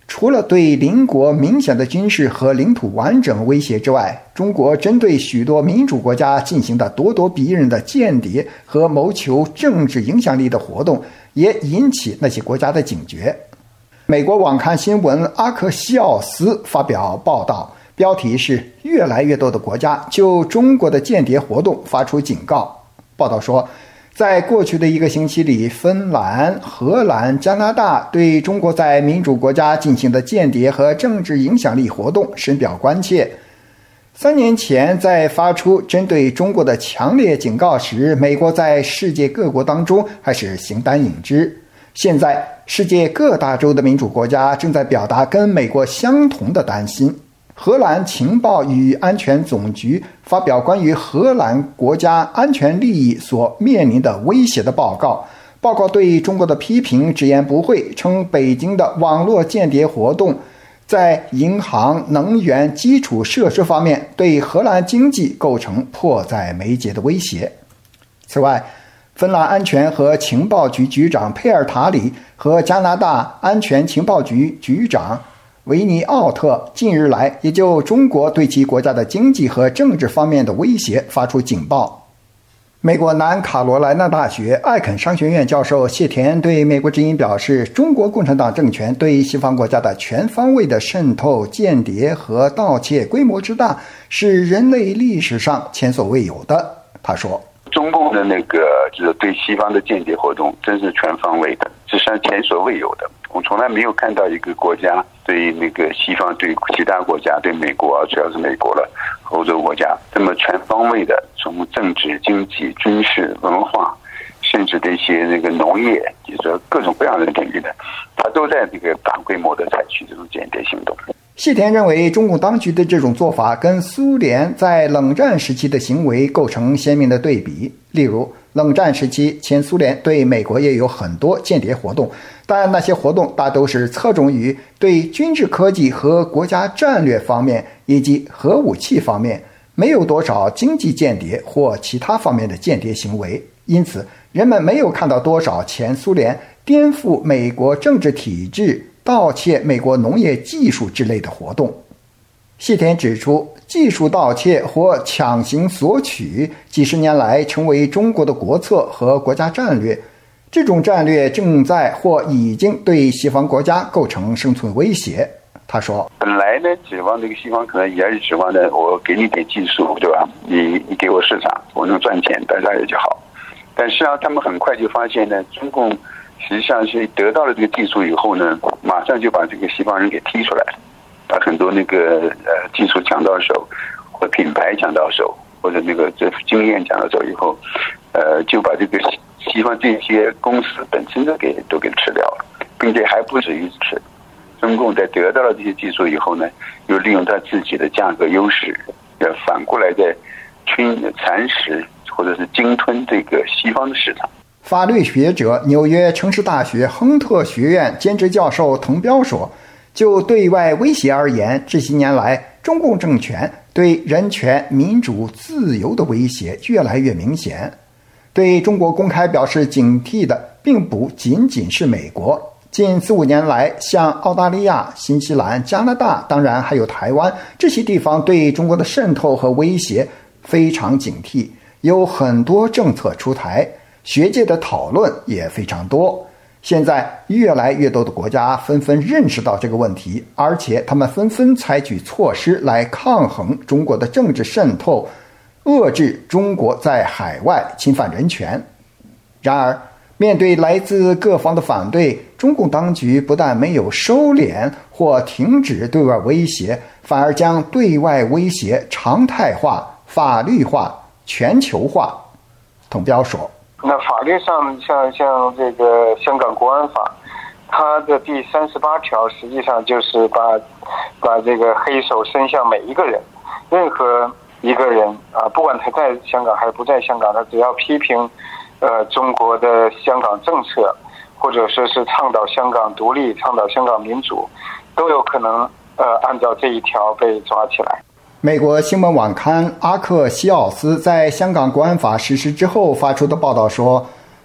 除了对邻国明显的军事和领土完整威胁之外，中国针对许多民主国家进行的咄咄逼人的间谍和谋求政治影响力的活动，也引起那些国家的警觉。美国网刊新闻阿克西奥斯发表报道，标题是越来越多的国家就中国的间谍活动发出警告。报道说，在过去的1个星期里，芬兰、荷兰、加拿大对中国在民主国家进行的间谍和政治影响力活动深表关切。3年前，在发出针对中国的强烈警告时，美国在世界各国当中还是形单影只。现在，世界各大洲的民主国家正在表达跟美国相同的担心。荷兰情报与安全总局发表关于荷兰国家安全利益所面临的威胁的报告，报告对中国的批评直言不讳，称北京的网络间谍活动在银行、能源、基础设施方面对荷兰经济构成迫在眉睫的威胁。此外，芬兰安全和情报局局长佩尔塔里和加拿大安全情报局局长维尼奥特近日来也就中国对其国家的经济和政治方面的威胁发出警报。美国南卡罗来纳大学艾肯商学院教授谢田对美国之音表示，中国共产党政权对西方国家的全方位的渗透、间谍和盗窃规模之大，是人类历史上前所未有的。他说， 中共的就是对西方的间谍活动真是全方位的，这是前所未有的。我从来没有看到一个国家对西方、对其他国家、对美国，主要是美国了，欧洲国家这么全方位的，从政治、经济、军事、文化，甚至的一些农业，就是各种各样的领域的，他都在大规模的采取这种间谍行动。 谢田认为，中共当局的这种做法跟苏联在冷战时期的行为构成鲜明的对比。例如，冷战时期，前苏联对美国也有很多间谍活动，但那些活动大都是侧重于对军事科技和国家战略方面以及核武器方面，没有多少经济间谍或其他方面的间谍行为。因此，人们没有看到多少前苏联颠覆美国政治体制、盗窃美国农业技术之类的活动。谢田指出，技术盗窃或强行索取几十年来成为中国的国策和国家战略，这种战略正在或已经对西方国家构成生存威胁。他说， 本来呢，指望西方可能也是指望呢，我给你点技术，对吧？你给我市场，我能赚钱，大家也就好。但是他们很快就发现呢，中共实际上是得到了这个技术以后呢，马上就把这个西方人给踢出来了，把很多技术抢到手，或品牌抢到手，或者这经验抢到手以后，就把这个西方这些公司本身都给吃掉了，并且还不止于此。中共在得到了这些技术以后呢，又利用他自己的价格优势，反过来在蚕食或者是鲸吞这个西方的市场。 法律学者、纽约城市大学亨特学院兼职教授滕彪说，就对外威胁而言，这些年来中共政权对人权、民主、自由的威胁越来越明显。对中国公开表示警惕的并不仅仅是美国，近4-5年来，像澳大利亚、新西兰、加拿大，当然还有台湾，这些地方对中国的渗透和威胁非常警惕，有很多政策出台，学界的讨论也非常多。现在越来越多的国家纷纷认识到这个问题，而且他们纷纷采取措施来抗衡中国的政治渗透，遏制中国在海外侵犯人权。然而，面对来自各方的反对，中共当局不但没有收敛或停止对外威胁，反而将对外威胁常态化、法律化、全球化。滕彪说， 那法律上像这个香港国安法，它的第38条实际上就是把这个黑手伸向每一个人，任何一个人不管他在香港还是不在香港，他只要批评中国的香港政策，或者说是倡导香港独立、倡导香港民主，都有可能按照这一条被抓起来。 美国新闻网刊阿克西奥斯在香港国安法实施之后发出的报道说，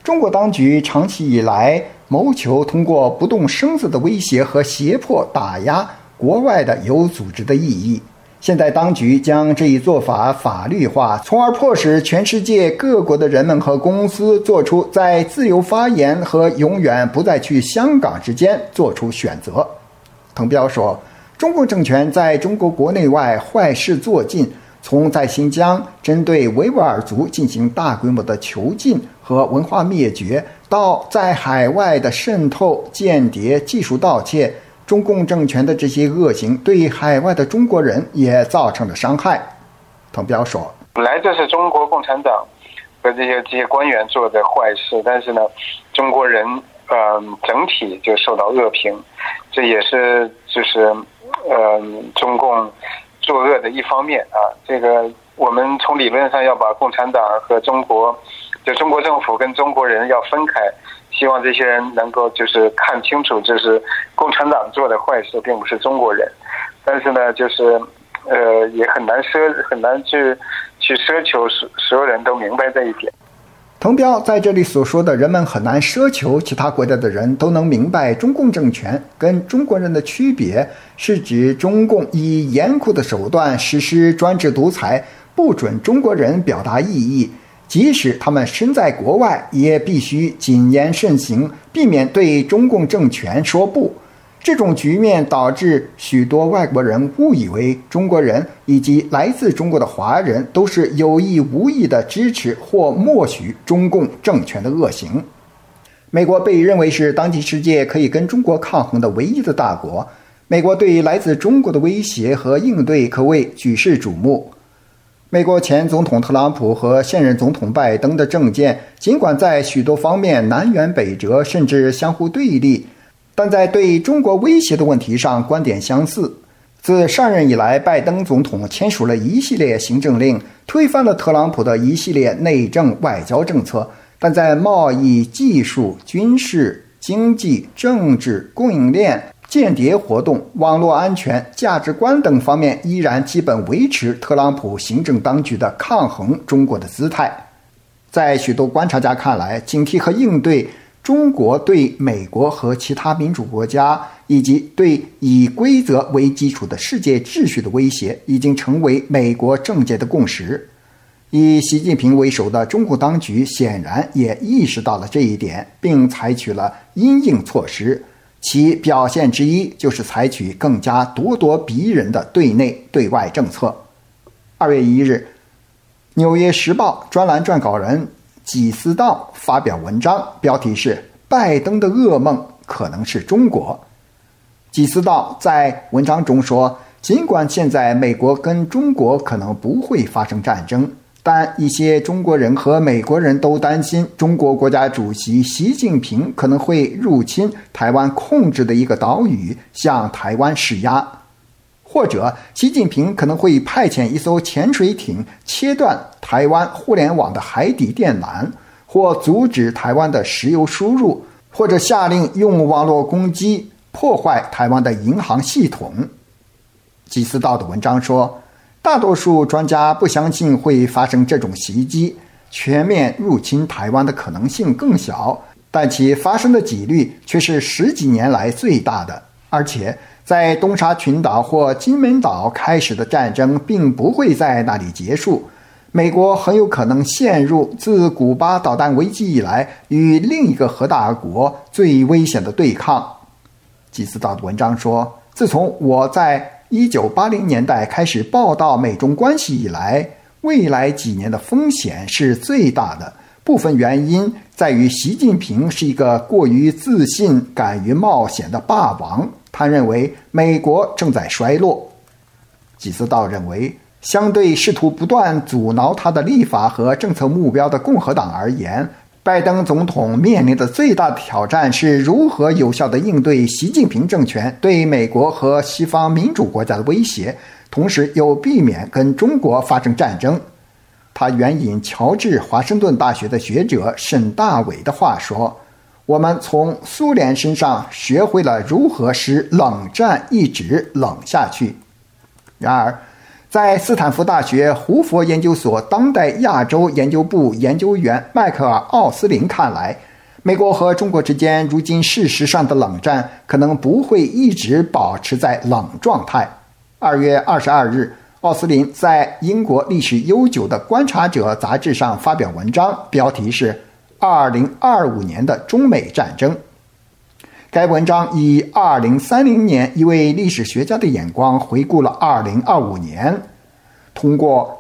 中国当局长期以来谋求通过不动声色的威胁和胁迫打压国外的有组织的异议。现在当局将这一做法法律化，从而迫使全世界各国的人们和公司做出在自由发言和永远不再去香港之间做出选择。滕彪说，中共政权在中国国内外坏事做尽，从在新疆针对维吾尔族进行大规模的囚禁和文化灭绝，到在海外的渗透、间谍、技术盗窃，中共政权的这些恶行对海外的中国人也造成了伤害。滕彪说， 本来这是中国共产党和这些官员做的坏事，但是呢，中国人整体就受到恶评，这也是就是中共作恶的一方面啊。这个我们从理论上要把共产党和中国政府跟中国人要分开，希望这些人能够就是看清楚，这是共产党做的坏事，并不是中国人。但是呢，就是也很难去奢求所有人都明白这一点。 滕彪在这里所说的人们很难奢求其他国家的人都能明白中共政权跟中国人的区别，是指中共以严酷的手段实施专制独裁，不准中国人表达异议，即使他们身在国外也必须谨言慎行，避免对中共政权说不。这种局面导致许多外国人误以为中国人以及来自中国的华人都是有意无意地支持或默许中共政权的恶行。美国被认为是当今世界可以跟中国抗衡的唯一的大国，美国对来自中国的威胁和应对可谓举世瞩目。美国前总统特朗普和现任总统拜登的政见尽管在许多方面南辕北辙，甚至相互对立，但在对中国威胁的问题上观点相似。自上任以来，拜登总统签署了一系列行政令，推翻了特朗普的一系列内政外交政策，但在贸易、技术、军事、经济、政治、供应链、间谍活动、网络安全、价值观等方面依然基本维持特朗普行政当局的抗衡中国的姿态。在许多观察家看来，警惕和应对中国对美国和其他民主国家以及对以规则为基础的世界秩序的威胁已经成为美国政界的共识。以习近平为首的中共当局显然也意识到了这一点，并采取了因应措施，其表现之一就是采取更加咄咄逼人的对内对外政策。2月1日，纽约时报专栏撰稿人纪思道发表文章，标题是拜登的噩梦可能是中国。纪思道在文章中说，尽管现在美国跟中国可能不会发生战争，但一些中国人和美国人都担心中国国家主席习近平可能会入侵台湾控制的一个岛屿，向台湾施压，或者习近平可能会派遣一艘潜水艇切断台湾互联网的海底电缆，或阻止台湾的石油输入，或者下令用网络攻击破坏台湾的银行系统。纪思道的文章说，大多数专家不相信会发生这种袭击，全面入侵台湾的可能性更小，但其发生的几率却是10几年来最大的。而且在东沙群岛或金门岛开始的战争并不会在那里结束，美国很有可能陷入自古巴导弹危机以来与另一个核大国最危险的对抗。纪思道的文章说，自从我在1980年代开始报道美中关系以来，未来几年的风险是最大的，部分原因在于习近平是一个过于自信、敢于冒险的霸王，他认为美国正在衰落。纪思道认为，相对试图不断阻挠他的立法和政策目标的共和党而言，拜登总统面临的最大的挑战是如何有效地应对习近平政权对美国和西方民主国家的威胁，同时又避免跟中国发生战争。他援引乔治华盛顿大学的学者沈大伟的话说，我们从苏联身上学会了如何使冷战一直冷下去。然而在斯坦福大学胡佛研究所当代亚洲研究部研究员迈克尔·奥斯林看来，美国和中国之间如今事实上的冷战可能不会一直保持在冷状态。2月22日，奥斯林在英国历史悠久的《观察者》杂志上发表文章，标题是2025年的中美战争。该文章以2030年一位历史学家的眼光回顾了2025年，通过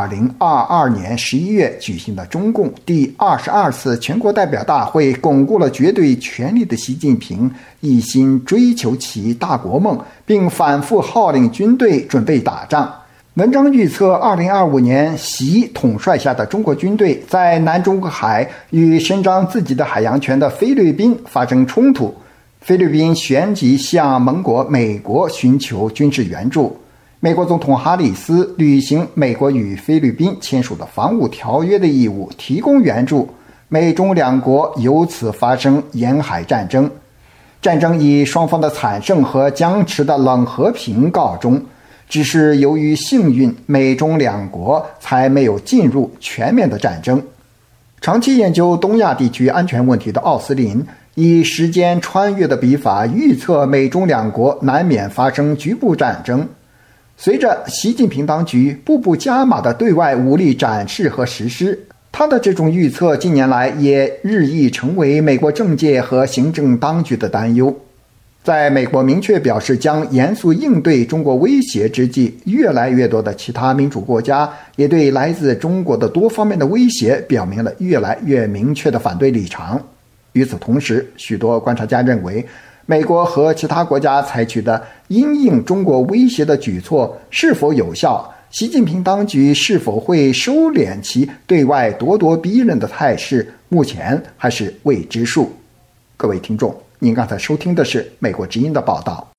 2022年11月举行的中共第22次全国代表大会，巩固了绝对权力的习近平一心追求其大国梦，并反复号令军队准备打仗。文章预测2025年习统帅下的中国军队在南中国海与伸张自己的海洋权的菲律宾发生冲突，菲律宾旋即向盟国美国寻求军事援助，美国总统哈里斯履行美国与菲律宾签署的防务条约的义务，提供援助，美中两国由此发生沿海战争。战争以双方的惨胜和僵持的冷和平告终，只是由于幸运，美中两国才没有进入全面的战争。长期研究东亚地区安全问题的奥斯林以时间穿越的笔法预测美中两国难免发生局部战争。随着习近平当局步步加码的对外武力展示和实施，他的这种预测近年来也日益成为美国政界和行政当局的担忧。在美国明确表示将严肃应对中国威胁之际，越来越多的其他民主国家也对来自中国的多方面的威胁表明了越来越明确的反对立场。与此同时，许多观察家认为，美国和其他国家采取的因应中国威胁的举措是否有效，习近平当局是否会收敛其对外咄咄逼人的态势，目前还是未知数。各位听众，您刚才收听的是美国之音的报道。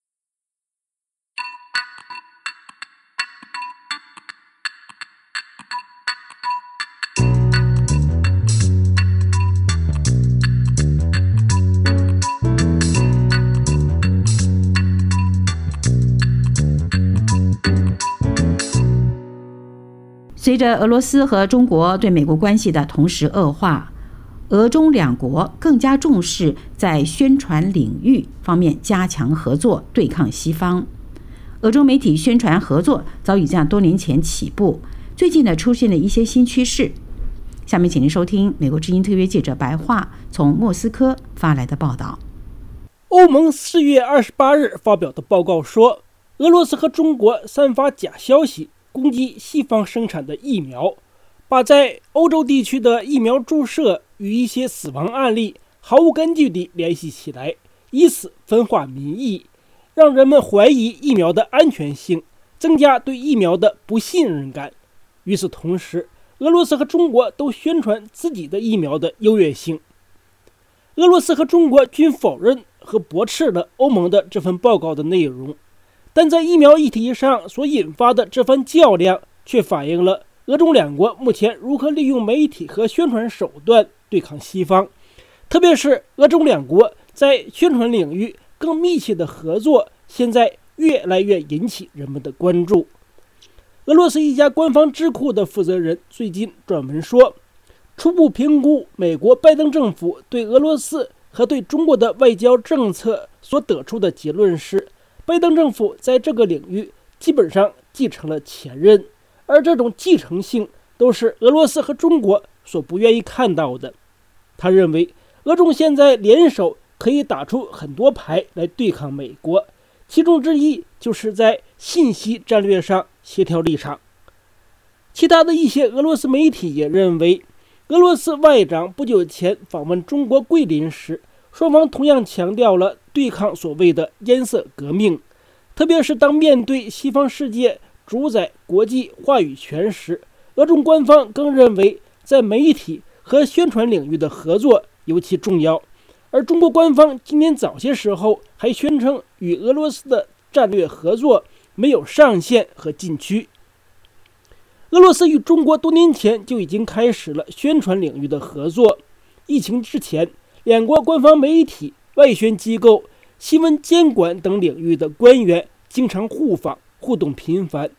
随着俄罗斯和中国对美国关系的同时恶化，俄中两国更加重视在宣传领域方面加强合作，对抗西方。俄中媒体宣传合作早已在多年前起步，最近呢出现了一些新趋势。下面请您收听美国之音特约记者白桦从莫斯科发来的报道。 欧盟4月28日发表的报告说，俄罗斯和中国散发假消息，攻击西方生产的疫苗，把在欧洲地区的疫苗注射与一些死亡案例毫无根据地联系起来，以此分化民意，让人们怀疑疫苗的安全性，增加对疫苗的不信任感。与此同时，俄罗斯和中国都宣传自己的疫苗的优越性。俄罗斯和中国均否认和驳斥了欧盟的这份报告的内容，但在疫苗议题上所引发的这番较量，却反映了俄中两国目前如何利用媒体和宣传手段对抗西方，特别是俄中两国在宣传领域更密切的合作，现在越来越引起人们的关注。俄罗斯一家官方智库的负责人最近撰文说，初步评估美国拜登政府对俄罗斯和对中国的外交政策所得出的结论是，拜登政府在这个领域基本上继承了前任，而这种继承性都是俄罗斯和中国所不愿意看到的。他认为，俄中现在联手可以打出很多牌来对抗美国，其中之一就是在信息战略上协调立场。其他的一些俄罗斯媒体也认为，俄罗斯外长不久前访问中国桂林时，双方同样强调了对抗所谓的颜色革命，特别是当面对西方世界主宰国际话语权时，俄中官方更认为在媒体和宣传领域的合作尤其重要。而中国官方今年早些时候还宣称与俄罗斯的战略合作没有上限和禁区。俄罗斯与中国多年前就已经开始了宣传领域的合作。疫情之前，两国官方媒体、外宣机构、新闻监管等领域的官员经常互访，互动频繁。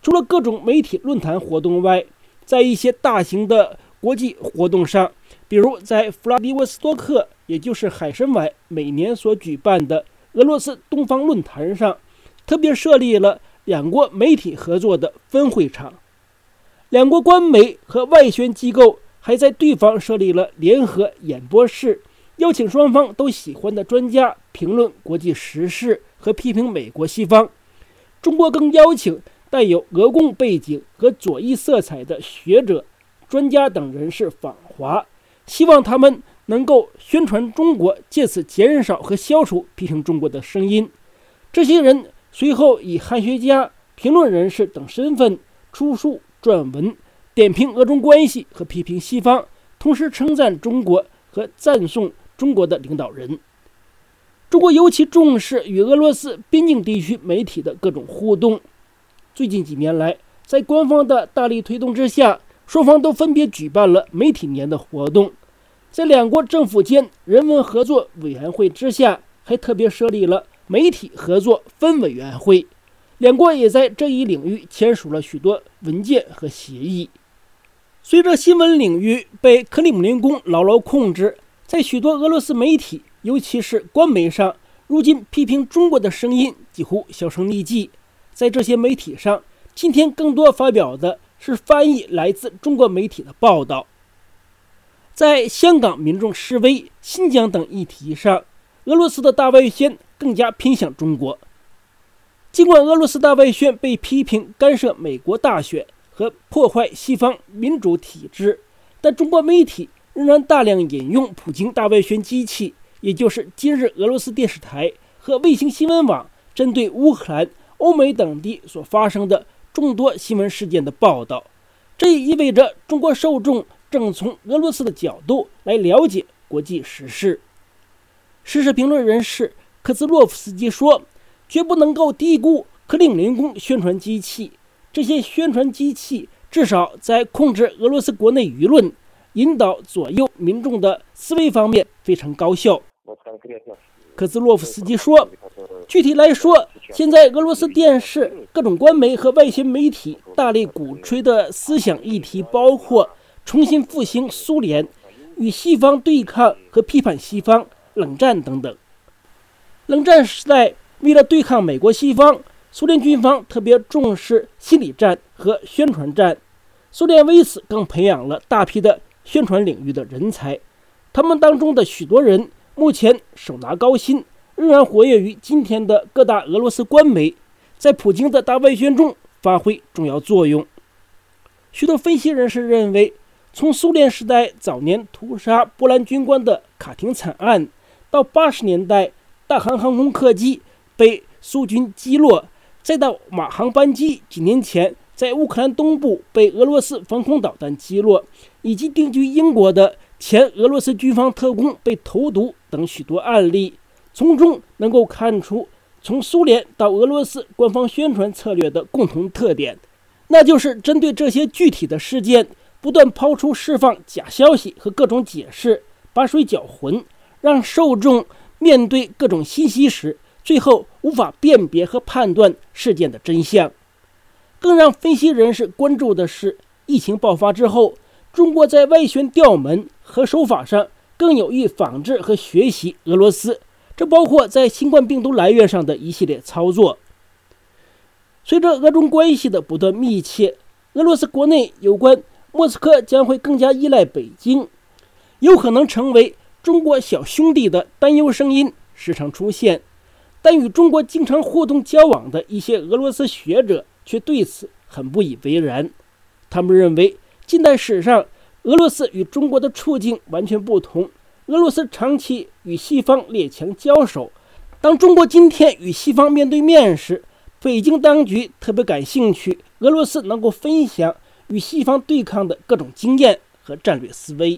除了各种媒体论坛活动外，在一些大型的国际活动上，比如在弗拉迪沃斯托克，也就是海参崴每年所举办的俄罗斯东方论坛上，特别设立了两国媒体合作的分会场。两国官媒和外宣机构还在对方设立了联合演播室，邀请双方都喜欢的专家评论国际时事和批评美国西方。中国更邀请带有俄共背景和左翼色彩的学者、专家等人士访华，希望他们能够宣传中国，借此减少和消除批评中国的声音。这些人随后以汉学家、评论人士等身份出书撰文，点评俄中关系和批评西方，同时称赞中国和赞颂中国的领导人。中国尤其重视与俄罗斯边境地区媒体的各种互动。最近几年来，在官方的大力推动之下，双方都分别举办了媒体年的活动。在两国政府间人文合作委员会之下，还特别设立了媒体合作分委员会。两国也在这一领域签署了许多文件和协议。随着新闻领域被克里姆林宫牢牢控制，在许多俄罗斯媒体，尤其是官媒上，如今批评中国的声音几乎销声匿迹。在这些媒体上，今天更多发表的是翻译来自中国媒体的报道。在香港民众示威、新疆等议题上，俄罗斯的大外宣更加偏向中国。尽管俄罗斯大外宣被批评干涉美国大选和破坏西方民主体制，但中国媒体仍然大量引用普京大外宣机器，也就是今日俄罗斯电视台和卫星新闻网针对乌克兰、欧美等地所发生的众多新闻事件的报道。这也意味着中国受众正从俄罗斯的角度来了解国际时事。时事评论人士科兹洛夫斯基说，绝不能够低估克里姆林宫宣传机器，这些宣传机器至少在控制俄罗斯国内舆论、引导左右民众的思维方面非常高效。科兹洛夫斯基说，具体来说，现在俄罗斯电视、各种官媒和外宣媒体大力鼓吹的思想议题包括重新复兴苏联、与西方对抗和批判西方、冷战等等。冷战时代，为了对抗美国西方，苏联军方特别重视心理战和宣传战。苏联为此更培养了大批的宣传领域的人才，他们当中的许多人目前手拿高薪，仍然活跃于今天的各大俄罗斯官媒，在普京的大外宣中发挥重要作用。许多分析人士认为，从苏联时代早年屠杀波兰军官的卡廷惨案，到80年代大韩航空客机被苏军击落，再到马航班机几年前在乌克兰东部被俄罗斯防空导弹击落，以及定居英国的前俄罗斯军方特工被投毒等许多案例，从中能够看出从苏联到俄罗斯官方宣传策略的共同特点，那就是针对这些具体的事件，不断抛出释放假消息和各种解释，把水搅浑，让受众面对各种信息时，最后无法辨别和判断事件的真相。更让分析人士关注的是，疫情爆发之后，中国在外宣调门和手法上更有意仿制和学习俄罗斯，这包括在新冠病毒来源上的一系列操作。随着俄中关系的不断密切，俄罗斯国内有关莫斯科将会更加依赖北京，有可能成为中国小兄弟的担忧声音时常出现，但与中国经常互动交往的一些俄罗斯学者却对此很不以为然。他们认为，近代史上俄罗斯与中国的处境完全不同，俄罗斯长期与西方列强交手，当中国今天与西方面对面时，北京当局特别感兴趣俄罗斯能够分享与西方对抗的各种经验和战略思维。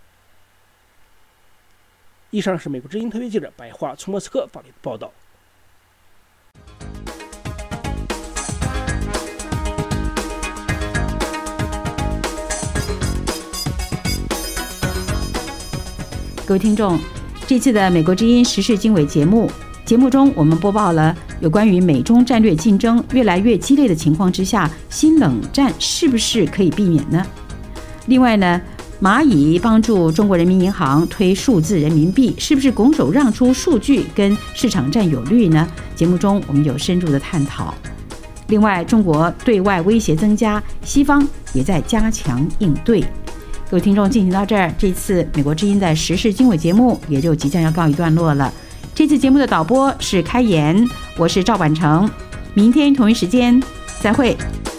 以上是美国之音特别记者白桦从莫斯科发来的报道。 各位听众，这次的美国之音时事经纬节目节目中我们播报了有关于美中战略竞争越来越激烈的情况之下，新冷战是不是可以避免呢？另外呢，蚂蚁帮助中国人民银行推数字人民币，是不是拱手让出数据跟市场占有率呢？节目中我们有深入的探讨。另外，中国对外威胁增加，西方也在加强应对。各位听众，进行到这儿，这次美国之音的时事经纬节目也就即将要告一段落了。这次节目的导播是开言，我是赵婉成，明天同一时间再会。